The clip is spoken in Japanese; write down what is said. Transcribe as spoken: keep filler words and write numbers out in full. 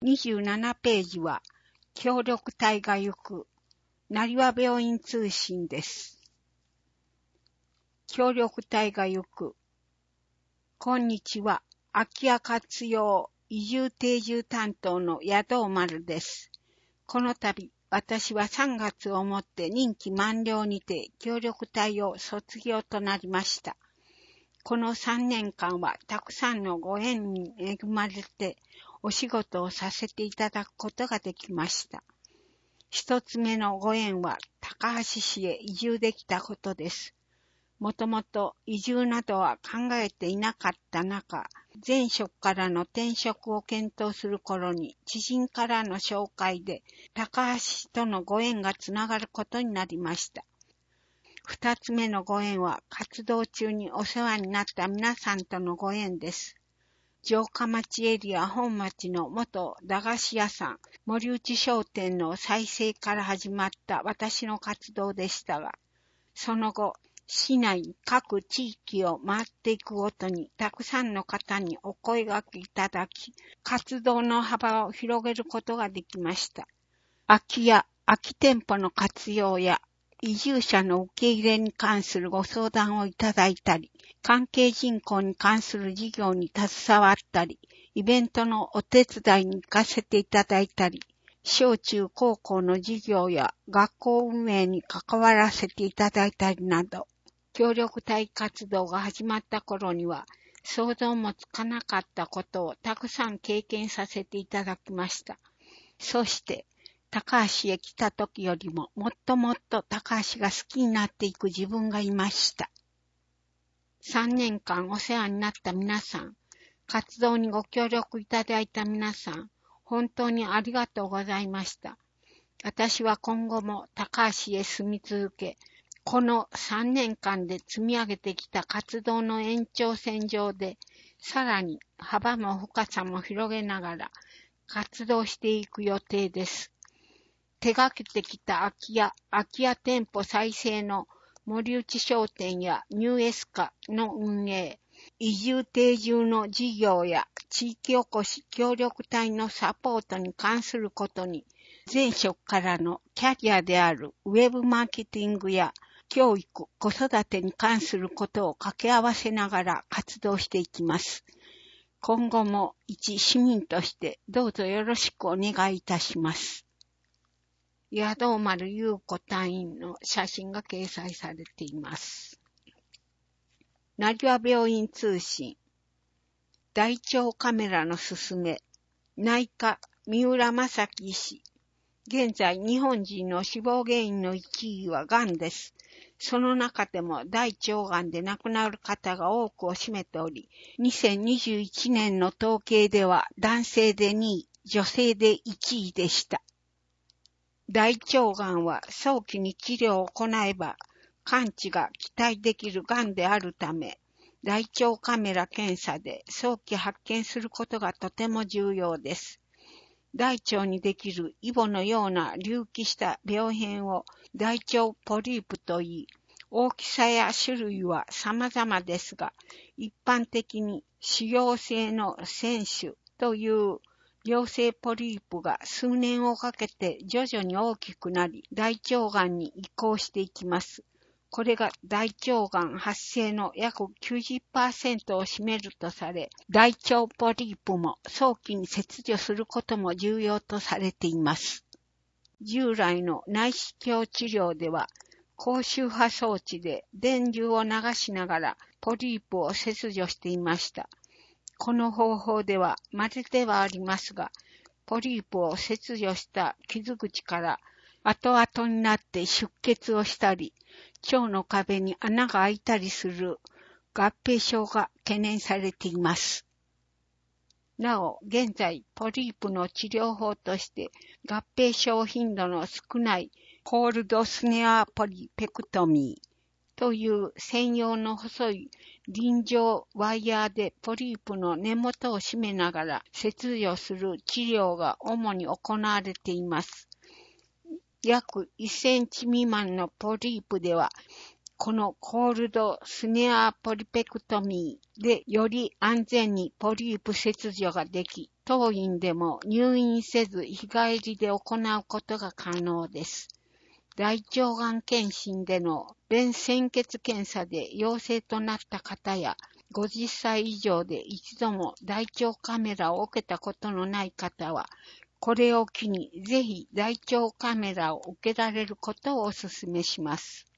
にじゅうななページは、協力隊が行く、成羽病院通信です。協力隊が行く。こんにちは。空き家活用移住定住担当の矢堂丸です。この度、私はさんがつをもって任期満了にて協力隊を卒業となりました。このさんねんかんはたくさんのご縁に恵まれてお仕事をさせていただくことができました。一つ目のご縁は高梁市へ移住できたことです。もともと移住などは考えていなかった中、前職からの転職を検討する頃に知人からの紹介で高梁市とのご縁がつながることになりました。二つ目のご縁は活動中にお世話になった皆さんとのご縁です。城下町エリア本町の元駄菓子屋さん、森内商店の再生から始まった私の活動でしたが、その後、市内各地域を回っていくごとにたくさんの方にお声掛けいただき、活動の幅を広げることができました。空き家、空き店舗の活用や移住者の受け入れに関するご相談をいただいたり、関係人口に関する事業に携わったり、イベントのお手伝いに行かせていただいたり、小中高校の授業や学校運営に関わらせていただいたりなど、協力隊活動が始まった頃には想像もつかなかったことをたくさん経験させていただきました。そして高梁へ来た時よりももっともっと高梁が好きになっていく自分がいました。さんねんかんお世話になった皆さん、活動にご協力いただいた皆さん、本当にありがとうございました。私は今後も高梁へ住み続け、このさんねんかんで積み上げてきた活動の延長線上で、さらに幅も深さも広げながら活動していく予定です。手掛けてきた空き家、空き家店舗再生の森内商店やニューエスカの運営、移住定住の事業や地域おこし協力隊のサポートに関することに、前職からのキャリアであるウェブマーケティングや教育、子育てに関することを掛け合わせながら活動していきます。今後も一市民としてどうぞよろしくお願いいたします。矢堂丸優子隊員の写真が掲載されています。成羽病院通信。大腸カメラのすすめ。内科三浦正樹医師。現在日本人の死亡原因のいちいはがんです。その中でも大腸がんで亡くなる方が多くを占めており、にせんにじゅういちねんの統計では男性でにい、女性でいちいでした。大腸がんは早期に治療を行えば完治が期待できるがんであるため、大腸カメラ検査で早期発見することがとても重要です。大腸にできるイボのような隆起した病変を大腸ポリープといい、大きさや種類は様々ですが、一般的に腫瘍性の腺腫という良性ポリープが数年をかけて徐々に大きくなり、大腸がんに移行していきます。これが大腸がん発生の約 きゅうじゅっパーセント を占めるとされ、大腸ポリープも早期に切除することも重要とされています。従来の内視鏡治療では、高周波装置で電流を流しながらポリープを切除していました。この方法では稀ではありますが、ポリープを切除した傷口から後々になって出血をしたり、腸の壁に穴が開いたりする合併症が懸念されています。なお、現在、ポリープの治療法として合併症頻度の少ないコールドスネアポリペクトミーという専用の細い輪状ワイヤーでポリープの根元を締めながら切除する治療が主に行われています。約いっセンチ未満のポリープでは、このコールドスネアポリペクトミーでより安全にポリープ切除ができ、 当院でも入院せず日帰りで行うことが可能です。大腸がん検診での便潜血検査で陽性となった方や、ごじゅっさい以上で一度も大腸カメラを受けたことのない方は、これを機にぜひ大腸カメラを受けられることをお勧めします。